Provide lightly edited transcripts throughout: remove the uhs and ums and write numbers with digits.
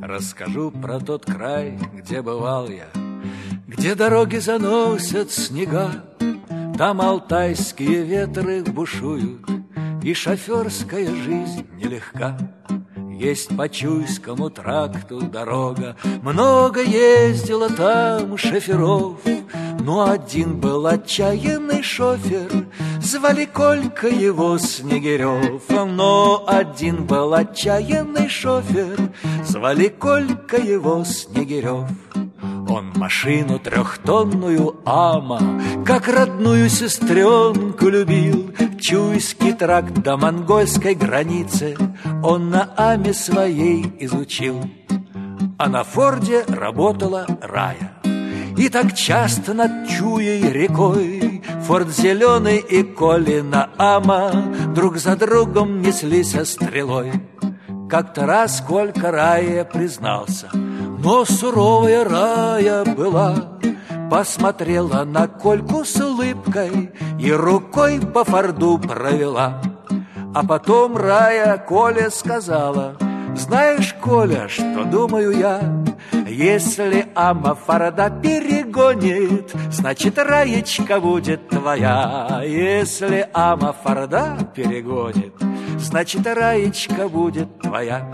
расскажу про тот край, где бывал я, где дороги заносят снега. Там алтайские ветры бушуют, и шоферская жизнь нелегка. Есть по Чуйскому тракту дорога, много ездило там шоферов. Но один был отчаянный шофер, звали Колька его Снегирев. Но один был отчаянный шофер, звали Колька его Снегирев. Он машину трехтонную Ама, как родную сестренку любил. Чуйский тракт до монгольской границы он на Аме своей изучил. А на Форде работала Рая, и так часто над Чуей рекой Форд зеленый и Колина Ама друг за другом неслись стрелой. Как-то раз Колька Рае признался, но суровая Рая была. Посмотрела на Кольку с улыбкой и рукой по Форду провела. А потом Рая Коле сказала: знаешь, Коля, что думаю я? Если Ама Форда перегонит, значит, Раечка будет твоя. Если Ама Форда перегонит, значит, Раечка будет твоя.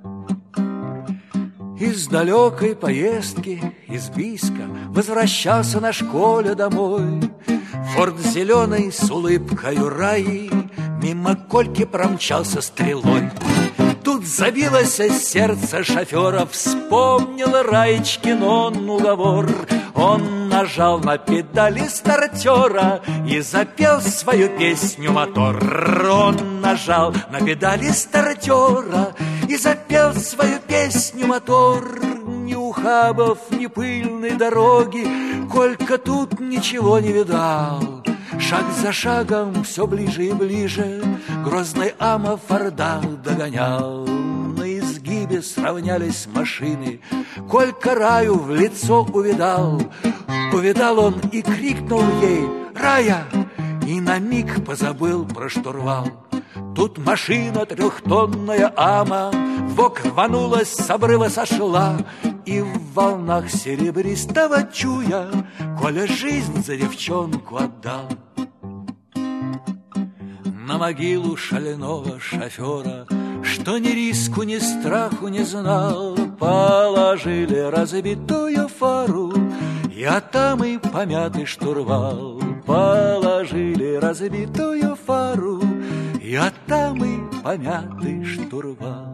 Из далекой поездки, из Бийска, возвращался наш Коля домой. Форд зеленый с улыбкою Раи мимо Кольки промчался стрелой. Тут забилось сердце шофера, вспомнил Раечкин он уговор. Он нажал на педали стартера и запел свою песню мотор. Он нажал на педали стартера и запел свою песню мотор. Ни ухабов, ни пыльной дороги Колька тут ничего не видал. Шаг за шагом все ближе и ближе грозный Ама Форда догонял. На изгибе сравнялись машины, Колька Раю в лицо увидал. Увидал он и крикнул ей: «Рая!» И на миг позабыл про штурвал. Тут машина трехтонная Ама вбок рванулась, с обрыва сошла. И в волнах серебристого Чуя Коля жизнь за девчонку отдал. На могилу шального шофера, что ни риску, ни страху не знал, положили разбитую фару и отамый помятый штурвал. Положили разбитую фару и отамый помятый штурвал.